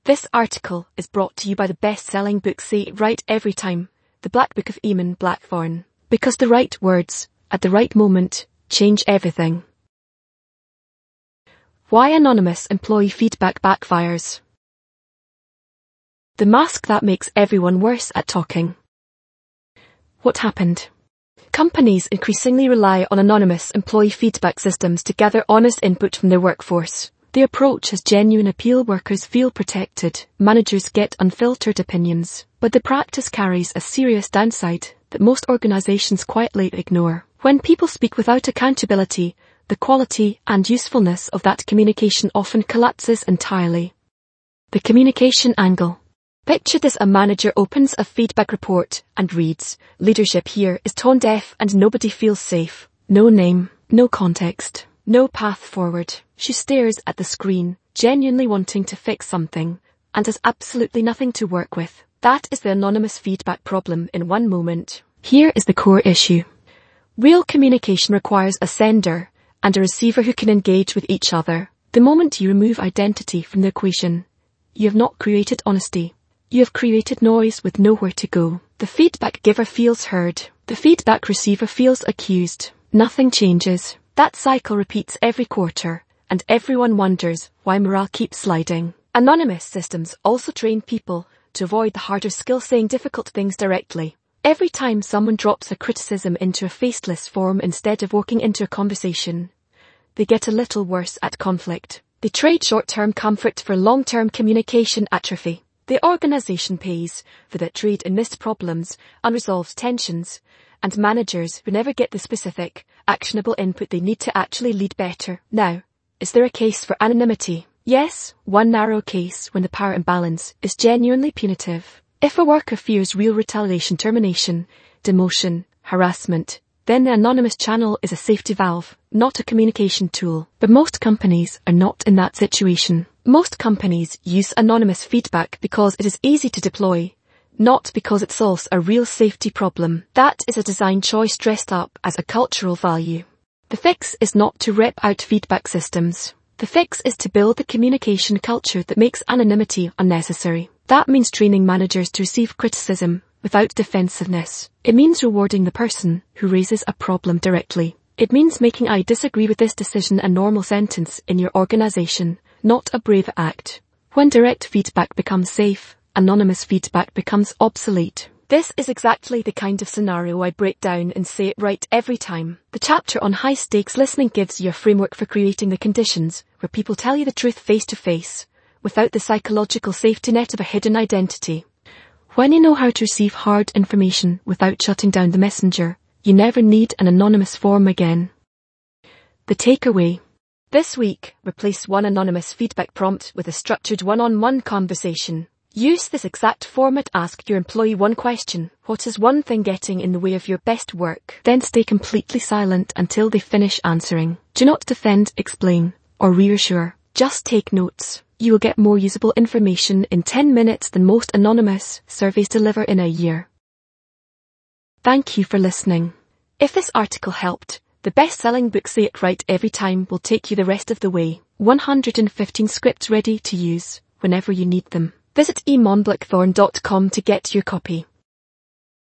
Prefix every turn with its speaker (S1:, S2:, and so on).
S1: This article is brought to you by the best-selling book Say It Right Every Time, The Black Book of Eamon Blackthorne. Because the right words, at the right moment, change everything. Why anonymous employee feedback backfires. The mask that makes everyone worse at talking. What happened? Companies increasingly rely on anonymous employee feedback systems to gather honest input from their workforce. The approach has genuine appeal. Workers feel protected, managers get unfiltered opinions, but the practice carries a serious downside that most organizations quietly ignore. When people speak without accountability, the quality and usefulness of that communication often collapses entirely. The communication angle. Picture this: a manager opens a feedback report and reads, "Leadership here is tone deaf and nobody feels safe." No name, no context, no path forward. She stares at the screen, genuinely wanting to fix something, and has absolutely nothing to work with. That is the anonymous feedback problem in one moment. Here is the core issue. Real communication requires a sender and a receiver who can engage with each other. The moment you remove identity from the equation, you have not created honesty. You have created noise with nowhere to go. The feedback giver feels heard. The feedback receiver feels accused. Nothing changes. That cycle repeats every quarter, and everyone wonders why morale keeps sliding. Anonymous systems also train people to avoid the harder skill: saying difficult things directly. Every time someone drops a criticism into a faceless form instead of walking into a conversation, they get a little worse at conflict. They trade short-term comfort for long-term communication atrophy. The organization pays for that trade in missed problems, unresolved tensions, and managers who never get the specific, actionable input they need to actually lead better. Now, is there a case for anonymity? Yes, one narrow case when the power imbalance is genuinely punitive. If a worker fears real retaliation, termination, demotion, harassment, then the anonymous channel is a safety valve, not a communication tool. But most companies are not in that situation. Most companies use anonymous feedback because it is easy to deploy, not because it solves a real safety problem. That is a design choice dressed up as a cultural value. The fix is not to rip out feedback systems. The fix is to build the communication culture that makes anonymity unnecessary. That means training managers to receive criticism without defensiveness. It means rewarding the person who raises a problem directly. It means making "I disagree with this decision" a normal sentence in your organization, not a brave act. When direct feedback becomes safe, anonymous feedback becomes obsolete. This is exactly the kind of scenario I break down in Say It Right Every Time. The chapter on high-stakes listening gives you a framework for creating the conditions where people tell you the truth face-to-face, without the psychological safety net of a hidden identity. When you know how to receive hard information without shutting down the messenger, you never need an anonymous form again. The takeaway. This week, replace one anonymous feedback prompt with a structured one-on-one conversation. Use this exact format. Ask your employee one question. What is one thing getting in the way of your best work? Then stay completely silent until they finish answering. Do not defend, explain, or reassure. Just take notes. You will get more usable information in 10 minutes than most anonymous surveys deliver in a year. Thank you for listening. If this article helped, the best-selling book Say It Right Every Time will take you the rest of the way. 115 scripts ready to use whenever you need them. Visit eamonblackthorne.com to get your copy.